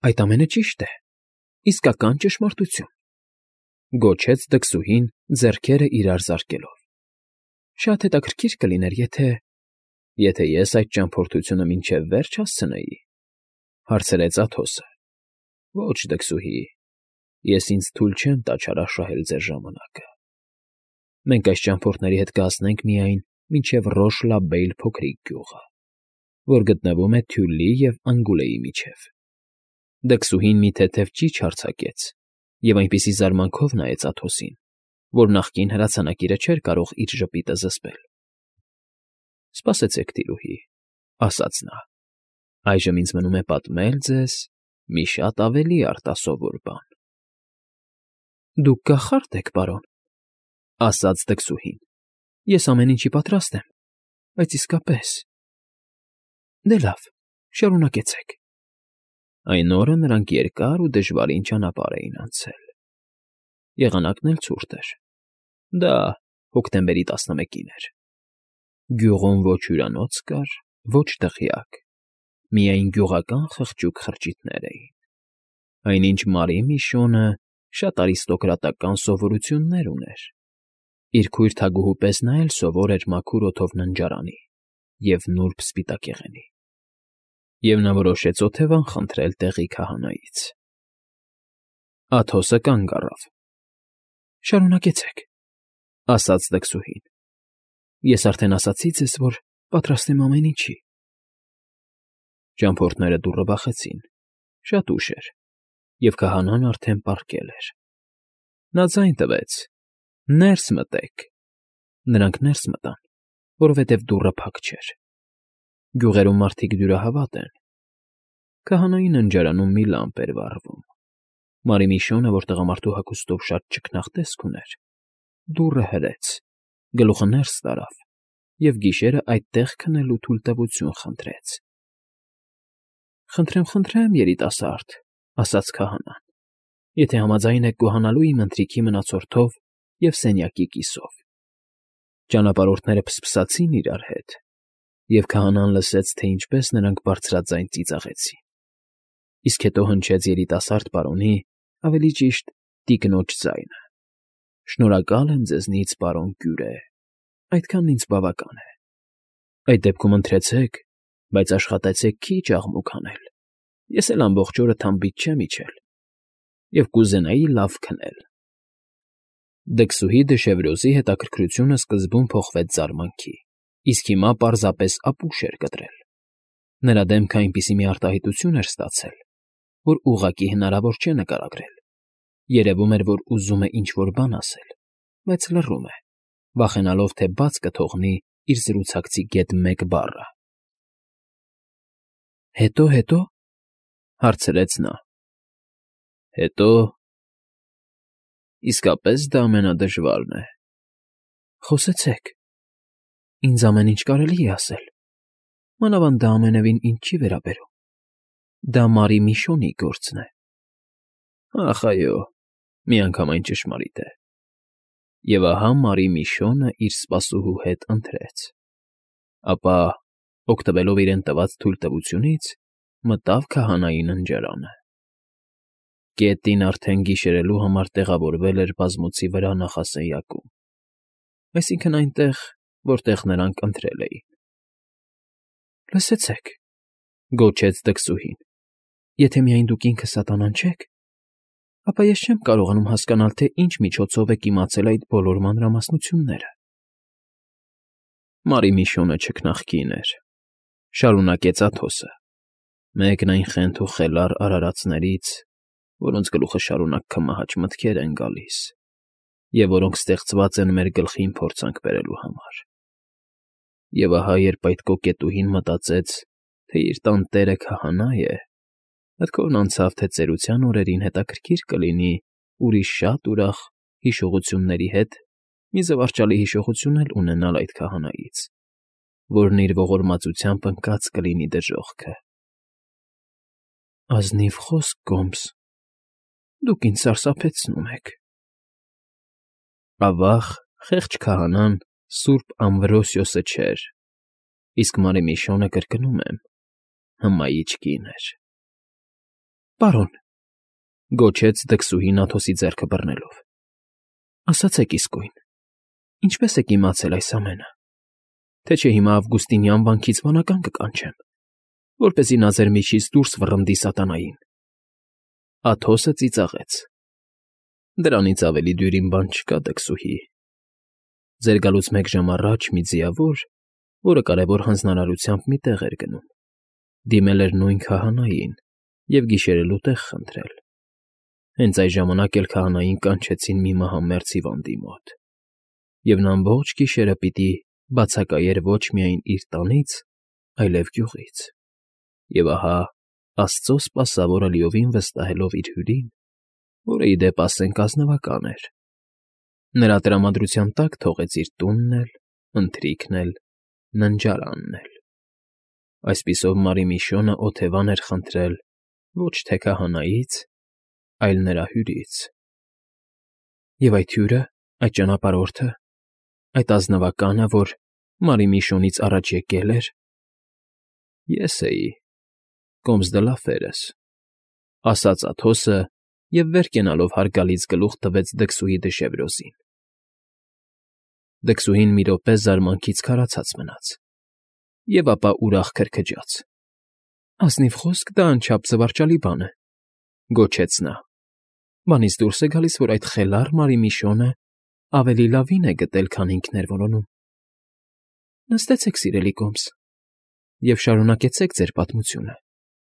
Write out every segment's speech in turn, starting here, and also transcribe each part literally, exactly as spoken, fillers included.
Այդ ամենը ճիշտ է, իսկական ճշմարտություն, գոչեց դքսուհին, ձեռքերը իրար զարկելով։ Շատ հետաքրքիր կլիներ, եթե… Եթե ես այդ ճամփորդությունը մինչև վերջ հասցնեի, հարցրեց Աթոսը։ Ոչ, դքսուհի, ես ինձ թույլ չեմ տա չարաշահել ձեր ժամանակը։ Մենք այս ճամփորդների հետ կհասնենք միայն մինչև Ռոշ֊լա֊Բեյլ փոքրիկ գյուղը, որ գտնվում է Թյուլի և Անգուլեի միջև։ Դքսուհին մի թեթև ճիչ արձակեց և այնպիսի զարմանքով նայեց Աթոսին, որ նախկին հրացանակիրը չէր կարող իր ժպիտը զսպել։ Սպասեցեք, տիրուհի, ասաց նա, այժմ ինձ մնում է պատմել ձեզ մի շատ ավելի արտասովոր բան։ Դուք կախարդ եք, պարոն, ասաց դքսուհին, ես ամեն ինչի պատրաստ եմ, բայց իսկապես… Դե լավ, շարունակեցեք։ Այն օրը նրանք երկար ու դժվարին ճանապարհ էին անցել։ Եղանակն էլ ցուրտ էր. դա հոկտեմբերի տասնմեկին էր։ Գյուղում ոչ հյուրանոց կար, ոչ դղյակ, միայն գյուղական խղճուկ խրճիթներ էին։ Այնինչ Մարի Միշոնը շատ արիստոկրատական սովորություններ ուներ. իր քույր թագուհու պես նա էլ սովոր էր մաքուր օդով ննջարանի և նուրբ սպիտակեղենի։ Եվ նա որոշեց օթևան խնդրել տեղի քահանայից։ Աթոսը կանգ առավ։ Շարունակեցեք, ասաց դքսուհին։ Ես արդեն ասացի ձեզ, որ պատրաստ եմ ամեն ինչի։ Ճամփորդները դուռը բախեցին, շատ ուշ էր, և քահանան արդեն պառկել էր։ Նա ձայն տվեց. «Ներս մտեք»։ Նրանք ներս մտան, որովհետև դուռը փակ չէր։ Գյուղերում մարդիկ դյուրահավատ են։ Քահանայի ննջարանում մի լամպ էր վառվում։ Մարի Միշոնը, որ տղամարդու հագուստով շատ ճքնաղ տեսք ուներ, դուռը հրեց, գլուխը ներս տարավ և գիշերը այդտեղ քնելու թույլտվություն խնդրեց։ Խնդրեմ, խնդրեմ, երիտասարդ, ասաց քահանան, եթե համաձայն եք գոհանալու իմ ընթրիքի մնացորդով և սենյակի կիսով։ Ճանապարհորդները փսփսացին իրար հետ, և քահանան լսեց, թե ինչպես նրանք բարձրաձայն ծիծաղեցին։ Իսկ հետո հնչեց երիտասարդ պարոնի, ավելի ճիշտ, տիկնոջ ձայնը. Շնորհակալ եմ ձեզնից, պարոն Կյուրե, այդքանն ինձ բավական է։ Այդ դեպքում ընթրեցեք, բայց աշխատեցեք քիչ աղմուկ անել, ես էլ ամբողջ օրը թամբիչ չեմ իջել և կուզենայի լավ քնել։ Դքսուհի Դշևրոզի հետաքրքրությունը սկզբում փոխվեց զարմանքի, իսկ հիմա պարզապես ապուշ էր կտրել։ Նրա դեմքը այնպիսի մի արտահայտություն էր ստացել, որ ուղղակի հնարավոր չէ նկարագրել։ Երևում էր, որ ուզում է ինչ֊որ բան ասել, բայց լռում է, վախենալով, թե բաց կթողնի իր զրուցակցի գետ մեկ բառը։ Հետո, հետո՞, հարցրեց նա։ Հետո… իսկապես դա ամենադժվարն է։ Խոսեցեք, ինձ ամեն ինչ կարելի է ասել, մանավանդ դա ամենևին ինձ չի վերաբերում։ Դա Մարի Միշոնի գործն է։ Ախ, այո, միանգամայն ճշմարիտ է։ Եվ ահա Մարի Միշոնը իր սպասուհու հետ ընթրեց, ապա, օգտվելով իրեն տված թույլտվությունից, մտավ քահանայի ննջարանը։ Կետին արդեն գիշերելու համար տեղավորվել էր բազմոցի վրա նախասենյակում, այսինքն՝ այնտեղ, որտեղ նրանք ընթրել էին։ Լսեցեք, գոչեց դքսուհին, եթե միայն դուք ինքը սատանան չեք, ապա ես չեմ կարողանում հասկանալ, թե ինչ միջոցով եք իմացել այդ բոլոր մանրամասնությունները։ Մարի Միշոնը չքնաղկին էր, շարունակեց Աթոսը, մեկն այն խենթ ու խելառ արարածներից, որոնց գլուխը շարունակ քմահաճ մտքեր են գալիս և որոնք ստեղծված են մեր գլխին փորձանք բերելու համար։ Եվ ահա, երբ այդ կոկետուհին մտածեց, թե իր տանտերը քահանա է, մտքովն անցավ, թե ծերության օրերին հետաքրքիր կլինի ուրիշ շատ ուրախ հիշողությունների հետ մի զվարճալի հիշողություն էլ ունենալ այդ քահանայից, որն իր ողորմածությամբ ընկած կլինի դժոխքը։ Ազնիվ խոսք, Գոմս, դուք ինձ սարսափեցնում եք։ Ավաղ, խեղճ քահանան սուրբ Ամվրոսիոսը չէր, իսկ Մարի Միշոնը, կրկնում եմ, հմայիչ կին էր։ Պարոն, գոչեց դքսուհին Աթոսի ձեռքը բռնելով։ Ասացեք իսկույն, ինչպես եք իմացել այս ամենը, թե չէ հիմա Ավգուստինյան վանքից վանական կկանչեմ, որպեսզի նա ձեր միջից դուրս վռնդի սատանային։ Աթոսը ծիծաղեց. Դրանից ավելի դյուրին բան չկա, դքսուհի։ Ձեր գալուց մեկ ժամ առաջ մի ձիավոր, որը կարևոր հանձնարարությամբ մի տեղ էր գնում, դիմել էր նույն քահանային և գիշերելու տեղ խնդրել։ Հենց այս ժամանակ էլ քահանային կանչեցին մի մահամերձ հիվանդի մոտ, և նա ամբողջ գիշերը պիտի բացակայեր ոչ միայն իր տանից, այլև գյուղից։ Եվ ահա Աստծո սպասավորը լիովին վստահելով իր հյուրին, որը ի դեպ ասենք ազնվական էր, նրա տրամադրության տակ թողեց իր տունն էլ, ընթրիքն էլ, ննջարանն էլ։ Այսպիսով Մարիմիշոնը օթևան էր խնդրել ոչ թե քահանայից, այլ նրա հյուրից։ Եվ այդ հյուրը, այդ ճանապարհորդը, այդ ազնվականը, որ Մարիմիշոնից առաջ եկել էր, ես էի, Կոմս դը Լաֆերս, ասաց Աթոսը և վեր կենալով հարգալից գլուխ տվեց դքսուհի Դշևրոզին։ Դքսուհին մի րոպե զարմանքից քարացած մնաց, և ապա ուրախ քրքջաց. Ազնիվ խոսք, դա անչափ զվարճալի բան է, գոչեց նա։ Բանից դուրս է գալիս, որ այդ խելառ Մարիմիշոնը ավելի լավին է գտել, քան ինքն էր որոնում։ Նստեցեք, սիրելի Կոմս, և շարունակեցեք ձեր պատմությունը։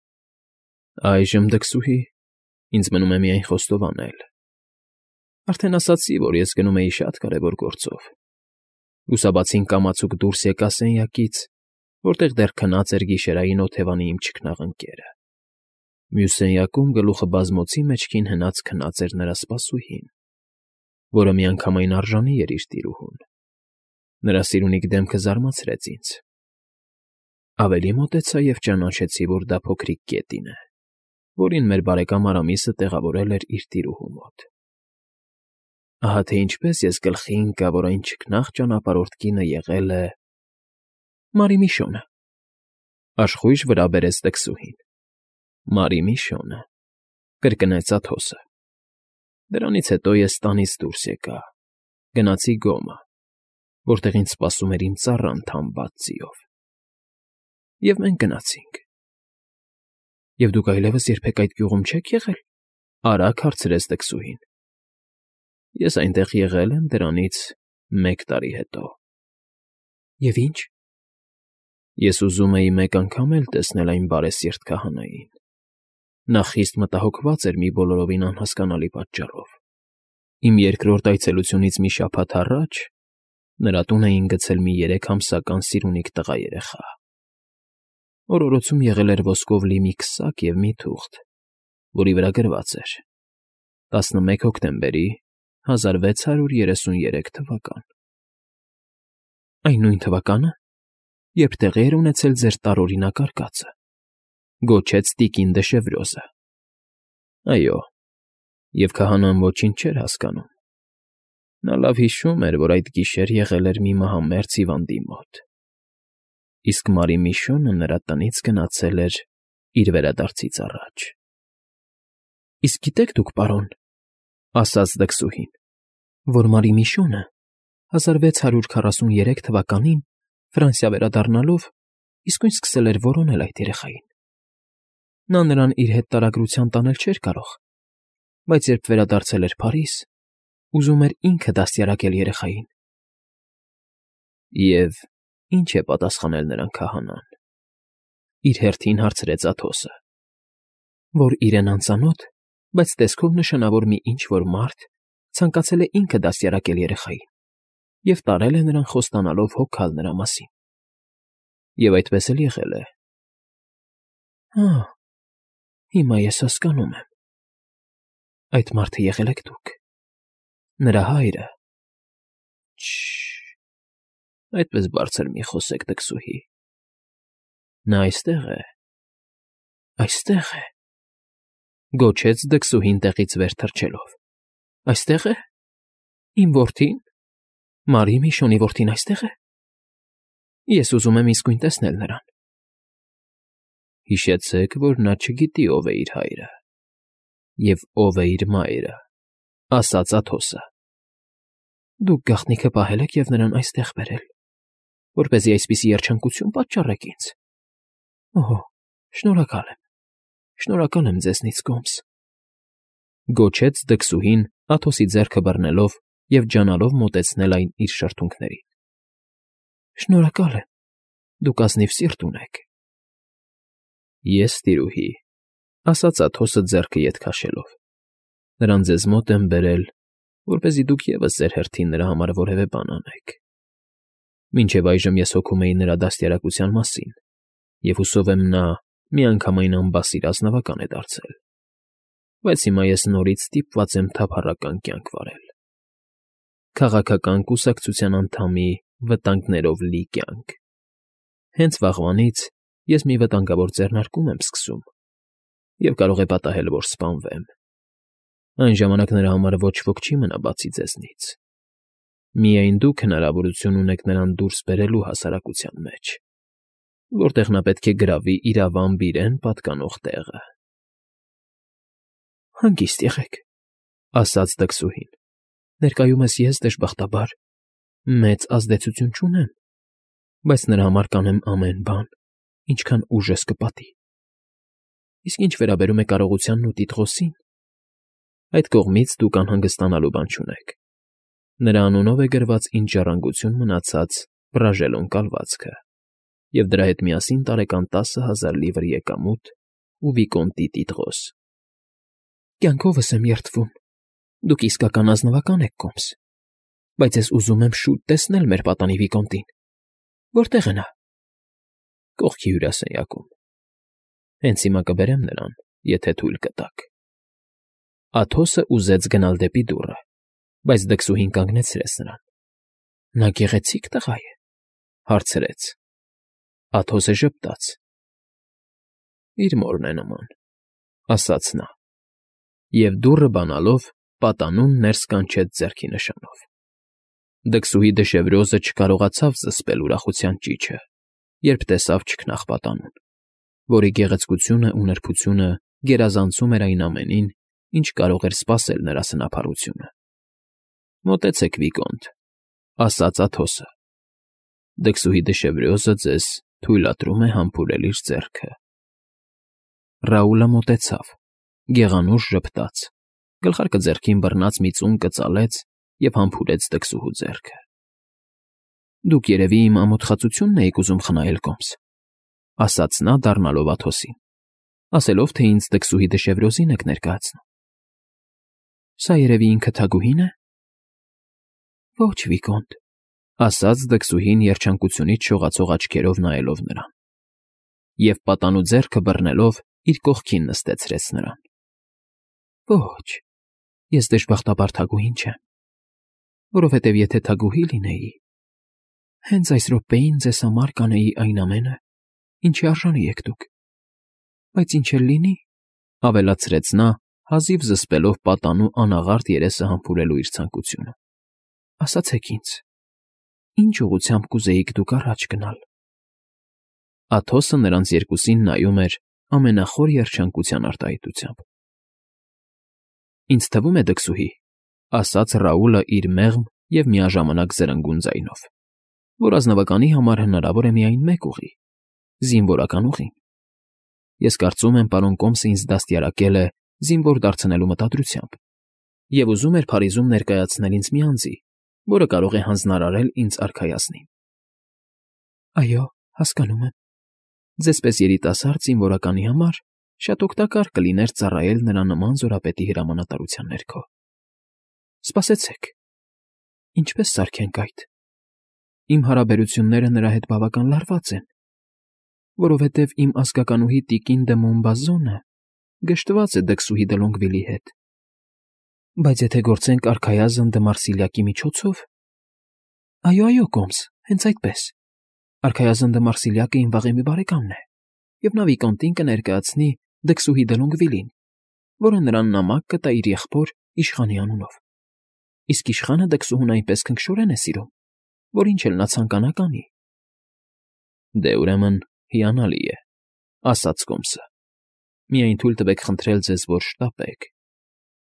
Այժմ, դքսուհի, ինձ մնում է միայն խոստովանել։ Արդեն ասացի, որ ես գնում էի շատ կարևոր գործով։ Լուսաբացին կամացուկ դուրս եկա սենյակից, որտեղ դեռ քնած էր գիշերային օթևանի իմ չքնաղ ընկերը։ Մյուս սենյակում գլուխը բազմոցի մեջքին հնած քնած էր նրա սպասուհին, որը միանգամայն արժանի էր իր տիրուհուն։ Նրա սիրունիկ դեմքը զարմացրեց ինձ։ Ավելի մոտեցա և ճանաչեցի, որ դա փոքրիկ կետին է, որին մեր բարեկամ Արամիսը տեղավորել էր իր տիրուհու մոտ։ Ահա թե ինչպես ես գլխի ընկա, որ այն չքնաղ ճանապարհորդ կինը եղել է… Մարիմիշոնը, աշխույժ վրա բերեց դքսուհին։ Մարիմիշոնը, կրկնեց Աթոսը։ Դրանից հետո ես տանից դուրս եկա, գնացի գոմը, որտեղ ինձ սպասում էր իմ ծառան թամբած ձիով։ Եվ մենք գնացինք։ Եվ դուք այլևս երբեք այդ գյուղում չեք եղե՞լ, արագ հարցրեց դքսուհին։ Ես այնտեղ եղել եմ դրանից մեկ տարի հետո։ Եվ ի՞նչ։ Ես ուզում էի մեկ անգամ էլ տեսնել այն բարեսիրտ քահանային։ Նա խիստ մտահոգված էր մի բոլորովին անհասկանալի պատճառով։ Իմ երկրորդ այցելությունից մի շաբաթ առաջ նրա տուն էին գցել մի երեք ամսական սիրունիկ տղա երեխա։ Օրորոցում եղել էր ոսկով լի մի քսակ և մի թուղթ, որի վրա գրված էր. տասնմեկ հոկտեմբերի հազար վեց հարյուր երեսուներեք թվական։ Այն նույն թվակա՞նը, երբ տեղի էր ունեցել ձեր տարօրինակ արկածը, գոչեց տիկին Դշևրոզը։ Այո, և քահանան ոչինչ չէր հասկանում։ Նա լավ հիշում էր, որ այդ գիշեր եղել էր մի մահամերձ հիվանդի մոտ, իսկ Մարիմիշոնը նրա տնից գնացել էր իր վերադարձից առաջ։ Իսկ գիտեք դուք, պարոն, ասաց դքսուհին, որ Մարիմիշոնը հազար վեց հարյուր քառասուներեք թվականին Ֆրանսիա վերադառնալով իսկույն սկսել էր որոնել այդ երեխային։ Նա նրան իր հետ տարագրությամբ տանել չէր կարող, բայց երբ վերադարձել էր Փարիզ, ուզում էր ինքը դաստիարակել երեխային։ Եվ ի՞նչ է պատասխանել նրան քահանան։ Իր հերթին հարցրեց Աթոսը։ Որ իրեն անծանոթ, բայց տեսքով նշանավոր մի ինչ֊որ մարդ ցանկացել է ինքը դաստիարակել երեխային և տարել է նրան խոստանալով հոգալ նրա մասին։ Եվ այդպես էլ եղել է։ Հա, հիմա ես հասկանում եմ։ Այդ մարդը եղել եք դուք։ Նրա հայրը։ Շ֊շ֊շ, այդպես բարձր մի խոսեք, դքսուհի։ Նա այստեղ է, այստեղ է, գոչեց դքսուհին տեղից վեր թռչելով։ Այստե՞ղ է։ Իմ որդի՞ն, Մարիմիշոնի որդին այստե՞ղ է։ Ես ուզում եմ իսկույն տեսնել նրան։ Հիշեցեք, որ նա չգիտի ով է իր հայրը։ և ով է իր մայրը, ասաց Աթոսը։ Դուք գաղտնիքը պահել եք և նրան այստեղ բերել, որպեսզի այսպիսի երջանկություն պատճառեք ինձ։ Օհո, շնորհակալ եմ, շնորհակալ եմ ձեզնից, կոմս, գոչեց դքսուհին Աթոսի ձեռքը բռնելով և ջանալով մոտեցնել այն իր շրթունքներին։ Շնորհակալ եմ, դուք ազնիվ սիրտ ունեք։ Ես, տիրուհի, ասաց Աթոսը ձեռքը ետ քաշելով, նրան ձեզ մոտ եմ բերել, որպեսզի դուք ևս ձեր հերթին նրա համար որևէ բան անեք։ Մինչև այժմ ես հոգում էի նրա դաստիարակության մասին, և հուսով եմ նա միանգամայն անբասիր ազնվական է դարձել, բայց հիմա ես նորից ստիպված եմ թափառական կյանք վարել, քաղաքական կուսակցության անդամի վտանգներով լի կյանք։ Հենց վաղվանից ես մի վտանգավոր ձեռնարկում եմ սկսում, և կարող է պատահել, որ սպանվեմ։ Այն ժամանակ նրա համար ոչ ոք չի մնա բացի ձեզնից։ Միայն դուք հնարավորություն ունեք նրան դուրս բերելու հասարակության մեջ, որտեղ նա պետք է գրավի իրավամբ իրեն պատկանող տեղը։ Հանգիստ եղեք, ասաց դքսուհին, ներկայումս ես, դժբախտաբար, մեծ ազդեցություն չունեմ, բայց նրա համար կանեմ ամեն բան, ինչքան ուժս կպատի։ Իսկ ինչ վերաբերում է կարողությանն ու տիտղոսին, այդ կողմից դուք անհանգստանալու բան չունեք։ Նրա անունով է գրված ինձ ժառանգություն մնացած Բրաժելոն կալվածքը, և դրա հետ միասին տարեկան տասը հազար լիվր եկամուտ ու վիկոնտի տիտղոս։ Կյանքովս եմ երդվում, դուք իսկական ազնվական եք, կոմս, բայց ես ուզում եմ շուտ տեսնել մեր պատանի վիկոնտին։ Որտե՞ղ է նա։ Կողքի հյուրասենյակում։ Հենց հիմա կբերեմ նրան, եթե թույլ կտաք։ Աթոսը ուզեց գնալ դեպի դուռը, բայց դքսուհին կանգնեցրեց նրան։ Նա գեղեցիկ տղա է, հարցրեց։ Աթոսը ժպտաց։ Իր մորն է նման, ասաց նա, և դուռը բանալով պատանուն ներս կանչեց ձեռքի նշանով։ Դքսուհի դշևրոզը չկարողացավ զսպել ուրախության ճիչը, երբ տեսավ չքնաղ պատանուն, որի գեղեցկությունն ու նրբությունը գերազանցում էր այն ամենին, ինչ կարող էր սպասել նրա սնափառությունը։ Մոտեցեք, վիկոնտ, ասաց Աթոսը։ Դքսուհի դշևրոզը ձեզ թույլատրում է համբուրել իր ձեռքը։ Ռաուլը մոտեցավ, գեղանուր ժպտաց, գլխարկը ձեռքին բռնած մի ծուն կծալեց և համբուրեց դքսուհու ձեռքը։ Դուք երևի իմ ամոթխածությունն էիք ուզում խնայել, կոմս, ասաց նա դառնալով Աթոսին, ասելով, թե ինձ դքսուհի դշևրոզին եք ներկայացնում։ Սա երևի ինքը Թագուհին է։ Ոչ, վիկոնտ, ասաց դքսուհին երջանկությունից շողացող աչքերով նայելով նրան, և պատանու ձեռքը բռնելով իր կողքին նստեցրեց նրան։ Ոչ, ես դժբախտաբար Թագուհին չեմ, որովհետև եթե Թագուհի լինեի, հենց այս րոպեին ձեզ համար կանեի այն ամենը, ինչի արժանի եք դուք, բայց ինչ էլ լինի, ավելացրեց նա, հազիվ զսպելով պատանու անաղարտ երեսը համբուրելու իր ցանկությունը, ասացեք ինձ, ինչ ուղղությամբ կուզեիք դուք առաջ գնալ։ Աթոսը նրանց երկուսին նայում էր ամենախոր երջանկության արտահայտությամբ։ Ինձ թվում է, դքսուհի, ասաց Ռաուլը իր մեղմ և միաժամանակ զրնգուն ձայնով, որ ազնվականի համար հնարավոր է միայն մեկ ուղի՝ զինվորական ուղին։ Ես կարծում եմ, պարոն Կոմսը ինձ դաստիարակել է զինվոր դարձնելու մտադրությամբ և ուզում էր Փարիզում ներկայացնել ինձ մի անձի, որը կարող է հանձնարարել ինձ արքայազնին։ Այո, հասկանում եմ։ Ձեզպես երիտասարդ զինվորականի համար շատ օգտակար կլիներ ծառայել նրա նման զորապետի հրամանատարության ներքո։ Սպասեցեք, ինչպես սարքենք այդ։ Իմ հարաբերությունները նրա հետ բավական լարված են, որովհետև իմ ազգականուհի տիկին դը Մոնբազոնը գժտված է դքսուհի դը Լոնգվիլի հետ։ Բայց եթե գործենք արքայազն դը Մարսիլյակի միջոցով… Այո, այո, կոմս, հենց այդպես։ Արքայազն դը Մարսիլյակը իմ վաղեմի բարեկամն է, և նա վիկոնտին կներկայացնի դքսուհի դը Լոնգվիլին, որը նրան նամակ կտա իր եղբոր իշխանի անունով։ Իսկ իշխանը դքսուհուն այնպես քնքշորեն է սիրում, որ ինչ էլ նա ցանկանա կանի։ Դե, ուրեմն, հիանալի է, ասաց Կոմսը։ Միայն թույլ տվեք խնդրել ձեզ, որ շտապեք,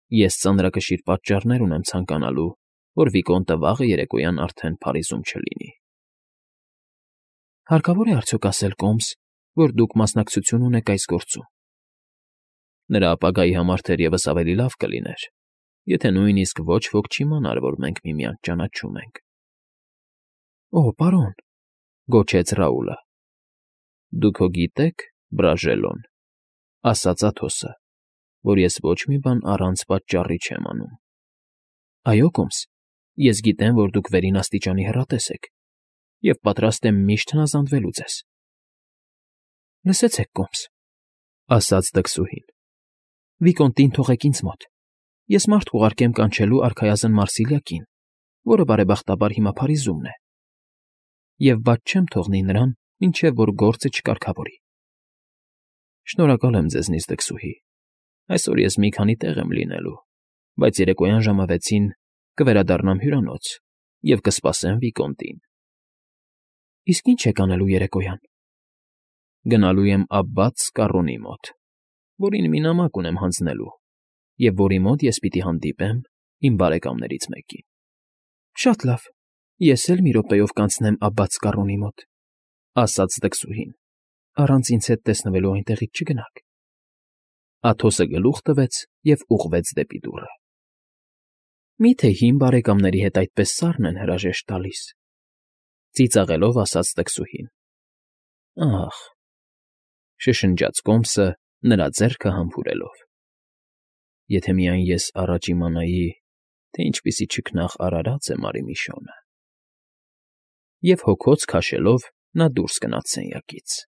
Ես ծանրակշիռ պատճառներ ունեմ ցանկանալու, որ Վիկոնտը վաղը երեկոյան արդեն Փարիզում չլինի։ Հարկավոր է արդյոք ասել կոմս, որ դուք մասնակցություն ունեք այս գործում։ Նրա ապագայի համար թերևս ավելի լավ կլիներ, եթե նույնիսկ ոչ ոք չիմանար, որ մենք միմյանց ճանաչում ենք։ Օ, պարոն, գոչեց Ռաուլը։ Դուք հո գիտեք, Բրաժելոն, ասաց Աթոսը, որ ես ոչ մի բան առանց պատճառի չեմ անում։ Այո, կոմս, ես գիտեմ, որ դուք վերին աստիճանի հեռատես եք, և պատրաստ եմ միշտ հնազանդվելու ձեզ։ Լսեցեք, կոմս, ասաց դքսուհին, Վիկոնտին թողեք ինձ մոտ, ես մարդ կուղարկեմ կանչելու արքայազն Մարսիլիակին, որը բարեբախտաբար հիմա Փարիզումն է, և բաց չեմ թողնի նրան, մինչև որ գործը չկարգավորի։ Շնորհակալ եմ ձեզնից, դքսուհի, այսօր ես մի քանի տեղ եմ լինելու, բայց երեկոյան ժամը վեցին կվերադառնամ հյուրանոց և կսպասեմ Վիկոնտին։ Իսկ ի՞նչ եք անելու երեկոյան։ Գնալու եմ абբաց Կառոնի մոտ, որին մի նամակ ունեմ հանձնելու, և որի մոտ ես պիտի հանդիպեմ իմ բարեկամներից մեկին։ Շատ լավ, ես էլ մի րոպեով կանցնեմ абբաց Կառոնի մոտ, ասաց դքսուհին, առանց ինձ հետ տեսնվելու այնտեղից չգնաք։ Աթոսը գլուխ տվեց և ուղղվեց դեպի դուռը։ Մի՞թե հին բարեկամների հետ այդպես սառն են հրաժեշտ տալիս, ծիծաղելով ասաց դքսուհին։ Ախ, շշնջաց կոմսը, նրա ձեռքը համբուրելով։ Եթե միայն ես առաջ իմանայի, թե ինչպիսի չքնաղ արարած է Մարի Միշոնը։ Եվ հոգոց քաշելով նա դուրս գնաց սենյակից։